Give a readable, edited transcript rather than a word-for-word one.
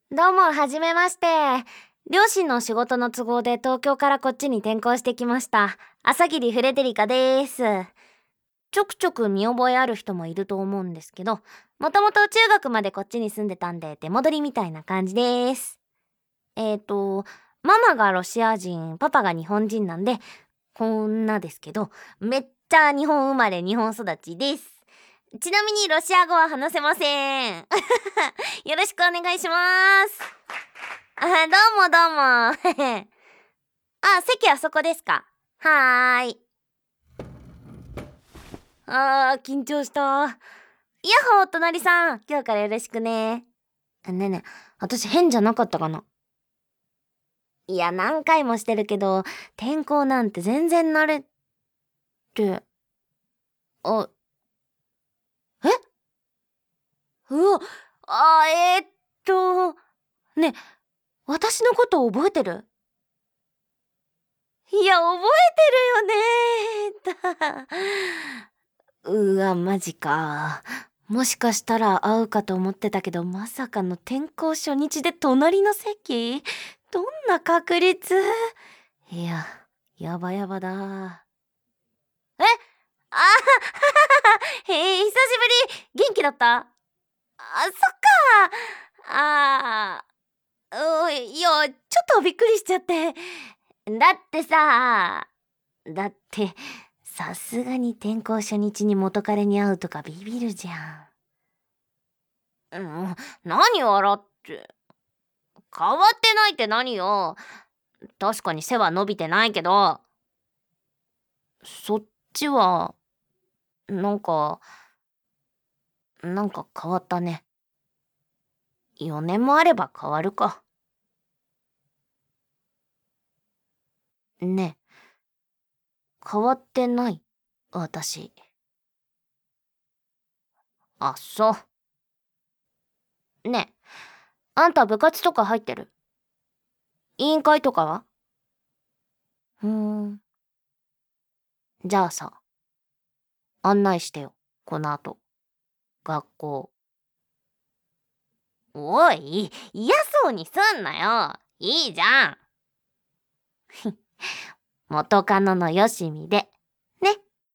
どうも、はじめまして。両親の仕事の都合で東京からこっちに転校してきました。朝霧フレデリカです。ちょくちょく見覚えある人もいると思うんですけど、もともと中学までこっちに住んでたんで出戻りみたいな感じです。ママがロシア人、パパが日本人なんで、こんなですけど、めっちゃ日本生まれ日本育ちです。ちなみにロシア語は話せません。よろしくお願いします。どうもどうも。席はそこですか？はーい。緊張した。イヤホー隣さん、今日からよろしくね。ねえねえ、私変じゃなかったかな？いや、何回もしてるけど、転校なんて全然慣れて、あ、えうわ、あー、えーっと、ねえ、私のこと覚えてる？いや、覚えてるよねうわ、マジか。もしかしたら会うかと思ってたけど、まさかの転校初日で隣の席？どんな確率？いや、やばやばだ。えあははは久しぶり。元気だった？そっか。あいや、ちょっとびっくりしちゃって。だってさ、だって、さすがに転校初日に元彼に会うとかビビるじゃん。何笑って。変わってないって何よ。確かに背は伸びてないけど、そっちは、なんか、変わったね。4年もあれば変わるか。ねえ、変わってない？私。あ、そう。ねえ、あんた部活とか入ってる？委員会とかは？うーん。じゃあさ、案内してよ、この後。学校。おい、嫌そうにすんなよ。いいじゃん。元カノのよしみで。